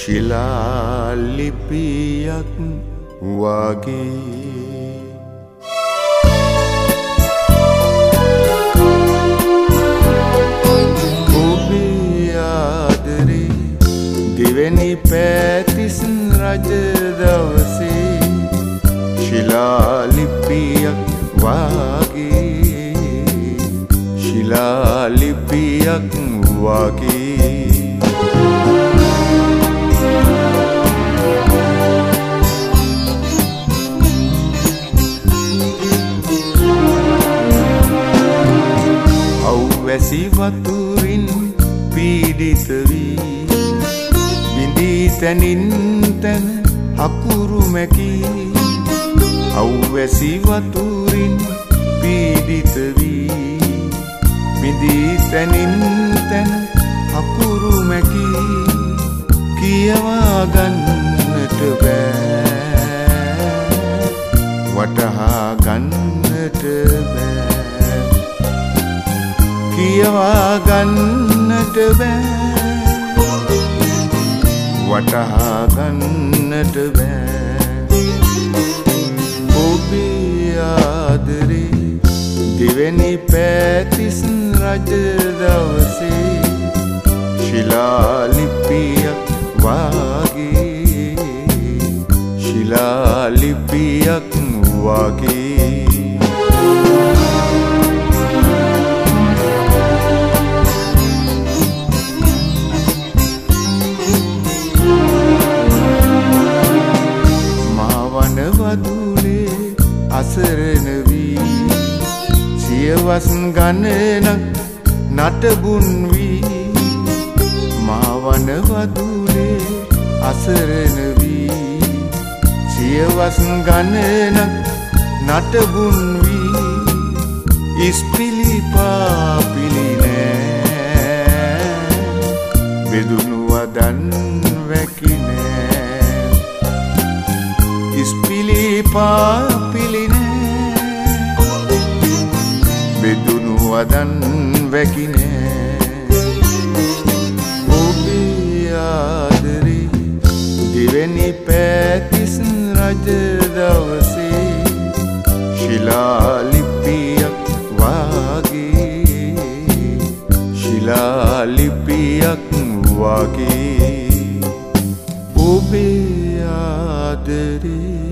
ශිලාලිපියක් වගේ ඔබේ ආදරේ දෙවැනි පැතිස් රජ දවසේ ශිලාලිපියක් වගේ ශිලාලිපියක් වගේ වැසි වතුරින් පීඩිත වී බිඳී තැනින් තැන අකුරු මැකී අවැසි වතුරින් පීඩිත වී බිඳී තැනින් තැන අකුරු මැකී කියවා ගන්නට බෑ වටහා ගන්නට බෑ කියවා ගන්නට බෑ වටහා ගන්නට බෑ ඔබේ ආදරේ දෙවැනි පැතිස් රජ දවසේ ශිලාලිපියක් වගේ ශිලාලිපියක් වගේ වදුලේ අසරණ වී සියවස් ගණනක් නටබුන් වී මාවන වදුලේ අසරණ වී සියවස් ගණනක් නටබුන් වී ඉස්පිලි පාපිලි නෑ බෙදුණු වදන් වැකි නෑ ඉස්පිලි පාපිලි නෑ බෙදුණු වදන් වැකි නෑ ඔබේ ආදරේ දෙවැනි පැතිස් රජ දවසේ ශිලාලිපියක් වගේ ශිලාලිපියක් වගේ ඔබේ ආදරේ